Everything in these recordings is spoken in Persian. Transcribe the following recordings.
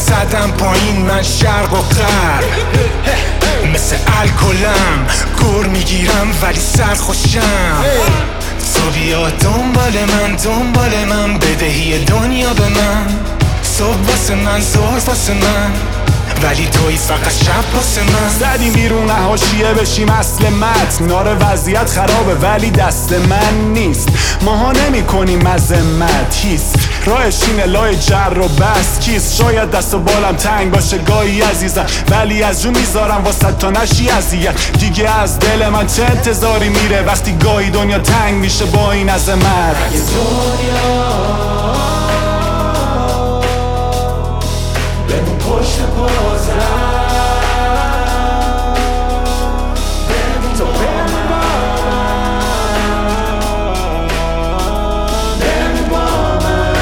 زدم پایین من شرق و غرب، مثل الکلم گر میگیرم ولی سرخوشم. تو بیا دنبال من بدهی دنیا به من. صبح واسه من ظهر واسه من، ولی توی فقط شب واسه من. زدیم بیرون حاشیه بشیم اصل متن. ناره وضعیت خرابه ولی دست من نیست. ماها نمی کنیم مذمت هیست. راهش اینه لای جر و بس کیست. شاید دست و بالم تنگ باشه گاهی عزیزم، ولی از جو میذارم واسه تا نشی اذیت. دیگه از دل من چه انتظاری میره وقتی گاهی دنیا تنگ میشه با این عظمت. بمون پشت پازم، بمون تو بمون با من، بمون با من.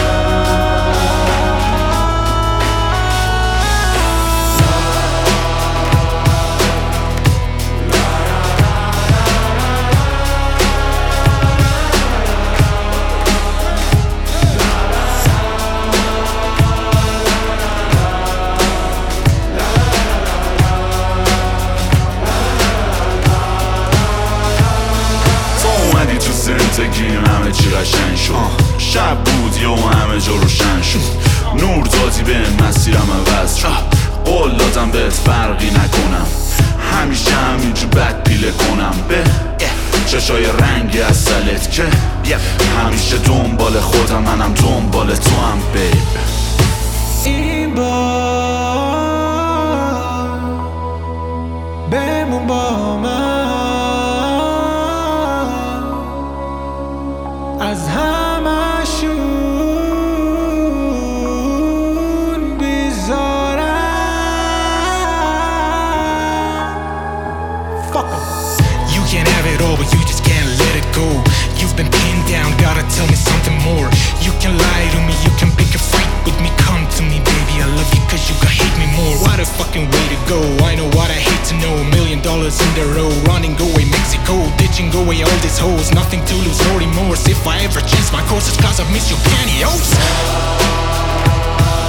زندگیم همه چی قشنگ شد. شب بود یا همه جا روشن شد. نور دادی به مسیرم عوض شد. قول دادم بهت فرقی نکنم، همیشه همینجور بد پیله کنم به چشای رنگی از سلت که همیشه دنبال خودم، منم دنبال تو هم بیب. این بار بمون با من، از همشون بیزارم. Fuck em. You can have it all but you just can't let it go. You've been pinned down, gotta tell me something more. You can lie to me, you can pick a fight with me. Come to me baby, I love you cause you can hate me more. What a fucking way to go, I know what I hate to know. $1 million in the row, running away Mexico. Ditching away all these hoes, nothing to lose, no remorse. If I ever change my course it's cause I miss your pantyhose.